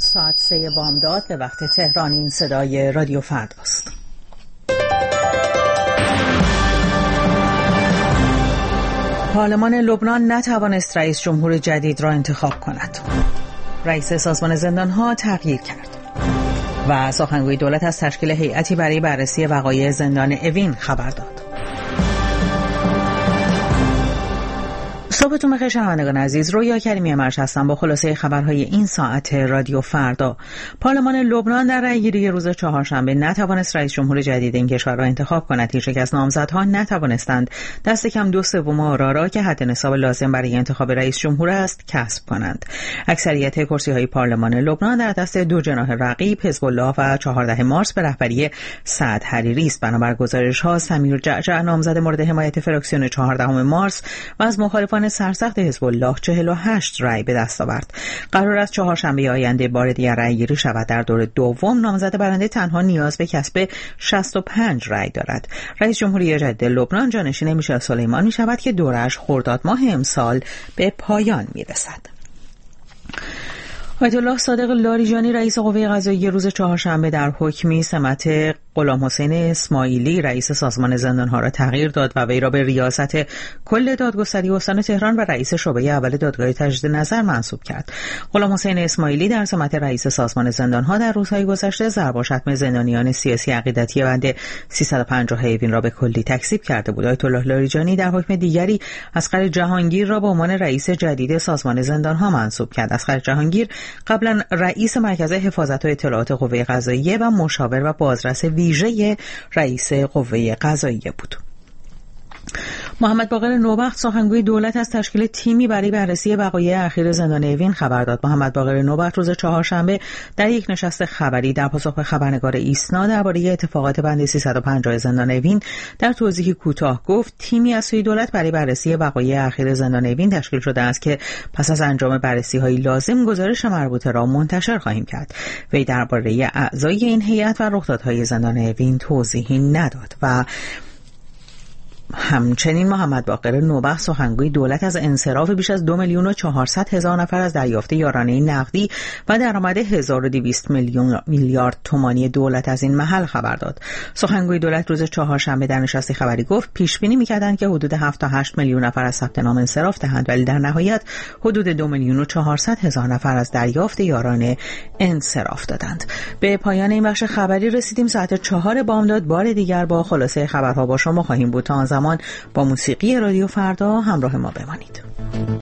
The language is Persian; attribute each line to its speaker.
Speaker 1: ساعت 3 بامداد به وقت تهران. این صدای رادیو فرداست. پارلمان لبنان نتوانست رئیس جمهور جدید را انتخاب کند. رئیس سازمان زندانها تغییر کرد. و سخنگوی دولت از تشکیل هیئتی برای بررسی وقایع زندان اوین خبر داد. صبحتون بخیر شنوندگان عزیز، رویا کریمی مرش هستم با خلاصه خبرهای این ساعت رادیو فردا. پارلمان لبنان در رأیگیری روز چهارشنبه نتوانست رئیس جمهور جدید این کشور را انتخاب کند. هیچ یک از نامزدها نتوانستند دست کم 2/3 آرا را که حد نصاب لازم برای انتخاب رئیس جمهور است کسب کنند. اکثریت کرسی‌های پارلمان لبنان در دست دو جناح رقیب حزب الله و 14 مارس به رهبری سعد حریری است. بنابر گزارش‌ها سمیر جعجع نامزد مورد حمایت فراکسیون 14 مارس و از مخالفان سرسخت حزب الله 48 رأی به دست آورد. قرار است چهارشنبه آینده بار دیگر رأیگیری شود. در دور دوم نامزد برنده تنها نیاز به کسب 65 رأی دارد. رئیس جمهوری جدید لبنان جانشین میشل سلیمان می شود که دورش خرداد ماه امسال به پایان می رسد. آیت الله صادق لاریجانی رئیس قوه قضاییه روز چهارشنبه در حکمی سمت غلام حسین اسماعیلی رئیس سازمان زندانها را تغییر داد و وی را به ریاست کل دادگستری استان تهران و رئیس شعبه اول دادگاه تجدید نظر منصوب کرد. غلام حسین اسماعیلی در سمت رئیس سازمان زندانها در روزهای گذشته ضرب و شتم زندانیان سیاسی عقیدتی بند 350 اوین را به کلی تکذیب کرده بود. آیت الله لاریجانی در حکم دیگری اصغر جهانگیر را به عنوان رئیس جدید سازمان زندانها منصوب کرد. اصغر جهانگیر قبلا رئیس مرکز حفاظت و اطلاعات قوه قضاییه و مشاور و بازرس ویژه رئیس قوه قضاییه بود. محمد باقر نوبخت سخنگوی دولت از تشکیل تیمی برای بررسی وقایع اخیر زندان اوین خبر داد. محمد باقر نوبخت روز چهارشنبه در یک نشست خبری در پاسخ به خبرنگار ایسنا درباره اتفاقات بند 350 زندان اوین در توضیحی کوتاه گفت تیمی از سوی دولت برای بررسی وقایع اخیر زندان اوین تشکیل شده است که پس از انجام بررسی‌های لازم گزارش مربوطه را منتشر خواهیم کرد. وی درباره اعضای این هیئت و رخدادهای زندان اوین توضیحی نداد و همچنین محمد باقر نوبخت سخنگوی دولت از انصراف بیش از 2,400,000 نفر از دریافت یارانه نقدی و درآمد 1200 میلیارد تومانی دولت از این محل خبر داد. سخنگوی دولت روز چهارشنبه در نشستی خبری گفت پیش بینی می‌کردند که حدود 7 تا 8 میلیون نفر از ثبت نام انصراف دهند، ولی در نهایت حدود 2,400,000 نفر از دریافت یارانه انصراف دادند. به پایان این بخش خبری رسیدیم. ساعت 4 بامداد بار دیگر با خلاصه خبرها با شما خواهیم بود. تا زمان با موسیقی رادیو فردا همراه ما بمانید.